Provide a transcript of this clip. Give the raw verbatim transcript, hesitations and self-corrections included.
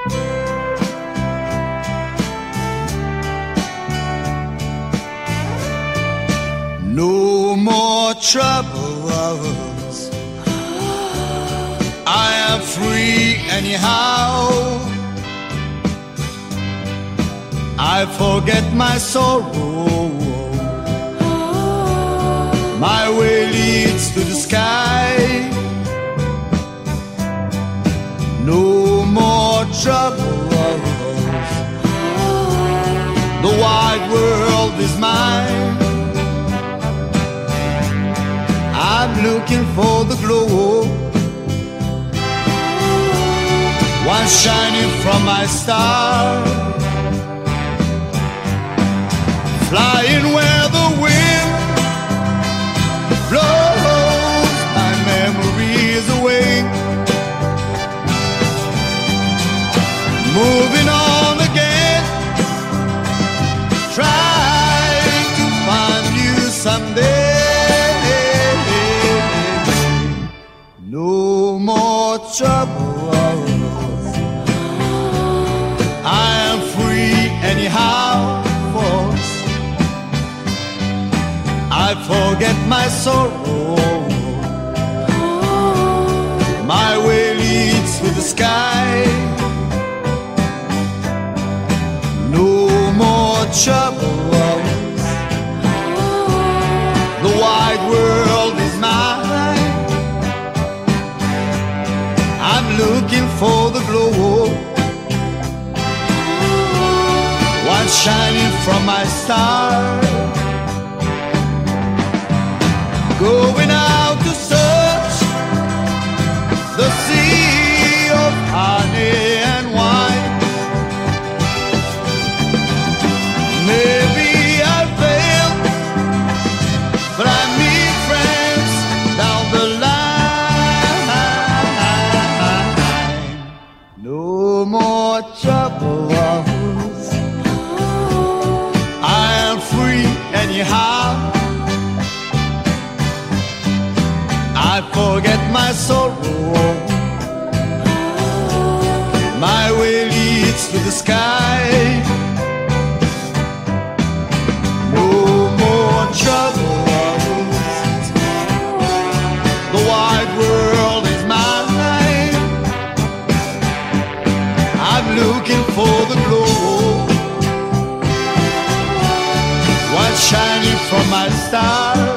No more troubles, I am free anyhow. I forget my sorrow, my way leads to the sky. No more troubles, the wide world is mine. I'm looking for the glow, one shining from my star, flying where the wind blows my memories away, moving on again, trying to find you someday. No more troubles, I am free anyhow, folks. I forget my sorrow, my way leads to the sky. No more troubles, the wide world is mine. I'm looking for the glow, one shining from my star, going out to search the sea of honey and wine. Maybe I failed, but I meet friends down the line. No more troubles, I am free anyhow. I forget my sorrow, my way leads to the sky. No more troubles, the wide world is mine. I'm looking for the glow, what's shining from my star.